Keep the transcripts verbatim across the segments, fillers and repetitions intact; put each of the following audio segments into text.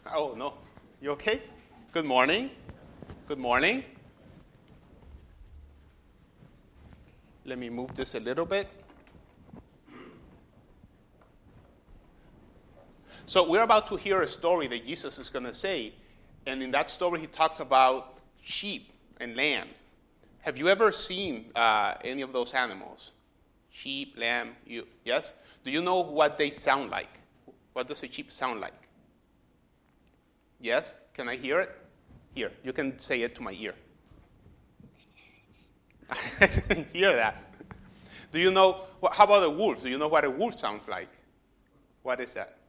Oh, no. You okay? Good morning. Good morning. Let me move this a little bit. So we're about to hear a story that Jesus is going to say. And in that story, he talks about sheep and lambs. Have you ever seen uh, any of those animals? Sheep, lamb, you, yes? Do you know what they sound like? What does a sheep sound like? Yes? Can I hear it? Here, you can say it to my ear. I didn't hear that. Do you know, how about a wolf? Do you know what a wolf sounds like? What is that?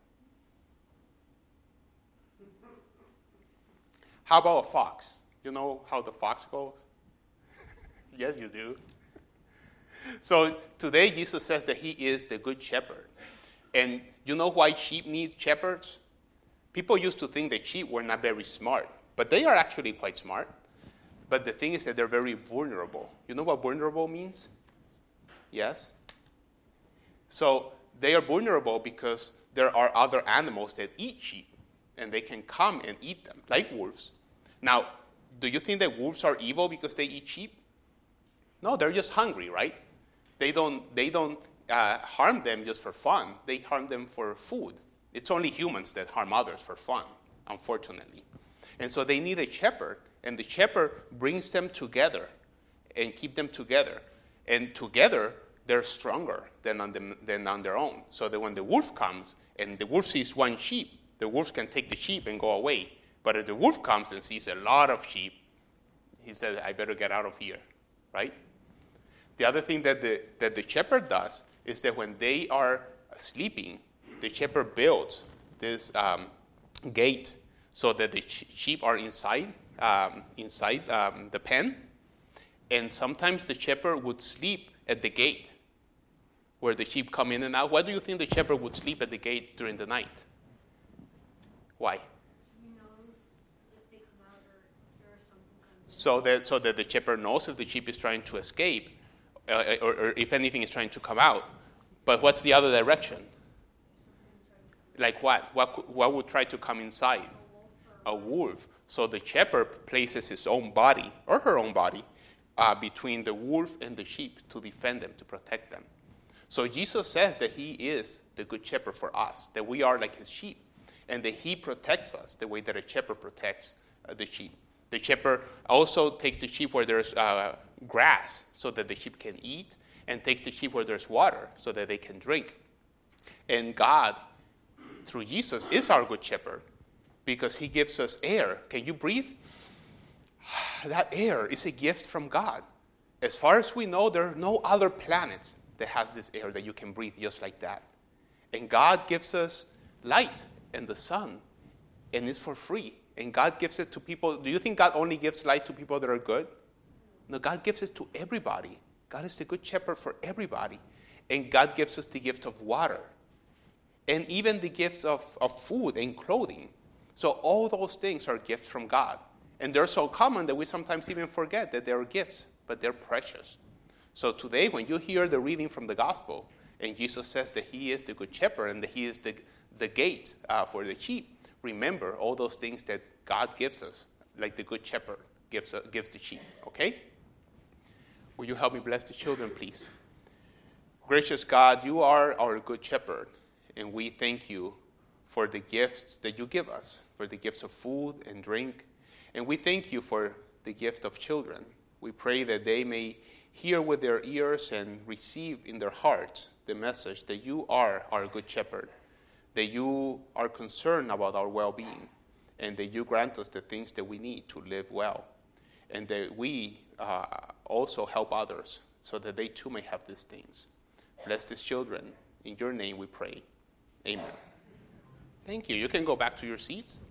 How about a fox? You know how the fox goes? Yes, you do. So today Jesus says that he is the good shepherd. And you know why sheep need shepherds? People used to think that sheep were not very smart, but they are actually quite smart. But the thing is that they're very vulnerable. You know what vulnerable means? Yes? So they are vulnerable because there are other animals that eat sheep, and they can come and eat them, like wolves. Now, do you think that wolves are evil because they eat sheep? No, they're just hungry, right? They don't, they don't uh, harm them just for fun. They harm them for food. It's only humans that harm others for fun, unfortunately. And so they need a shepherd, and the shepherd brings them together and keep them together. And together, they're stronger than on, them, than on their own. So that when the wolf comes and the wolf sees one sheep, the wolf can take the sheep and go away. But if the wolf comes and sees a lot of sheep, he says, I better get out of here, right? The other thing that the, that the shepherd does is that when they are sleeping, the shepherd builds this um, gate so that the sheep are inside, um, inside um, the pen. And sometimes the shepherd would sleep at the gate where the sheep come in and out. Why do you think the shepherd would sleep at the gate during the night? Why? So that, so that the shepherd knows if the sheep is trying to escape uh, or, or if anything is trying to come out. But what's the other direction? Like what? What, what would try to come inside? A wolf. So the shepherd places his own body, or her own body, uh, between the wolf and the sheep to defend them, to protect them. So Jesus says that he is the good shepherd for us, that we are like his sheep, and that he protects us the way that a shepherd protects uh, the sheep. The shepherd also takes the sheep where there's uh, grass so that the sheep can eat, and takes the sheep where there's water so that they can drink. And God, through Jesus, is our good shepherd because he gives us air. Can you breathe? That air is a gift from God. As far as we know, there are no other planets that has this air that you can breathe just like that. And God gives us light and the sun, and it's for free. And God gives it to people. Do you think God only gives light to people that are good? No, God gives it to everybody. God is the good shepherd for everybody. And God gives us the gift of water. And even the gifts of, of food and clothing. So all those things are gifts from God. And they're so common that we sometimes even forget that they're gifts, but they're precious. So today, when you hear the reading from the gospel, and Jesus says that he is the good shepherd and that he is the, the gate uh, for the sheep, remember all those things that God gives us, like the good shepherd gives, uh, gives the sheep, okay? Will you help me bless the children, please? Gracious God, you are our good shepherd, and we thank you for the gifts that you give us, for the gifts of food and drink, and we thank you for the gift of children. We pray that they may hear with their ears and receive in their hearts the message that you are our good shepherd, that you are concerned about our well-being, and that you grant us the things that we need to live well, and that we uh, also help others so that they too may have these things. Bless these children. In your name we pray. Amen. Thank you. You can go back to your seats.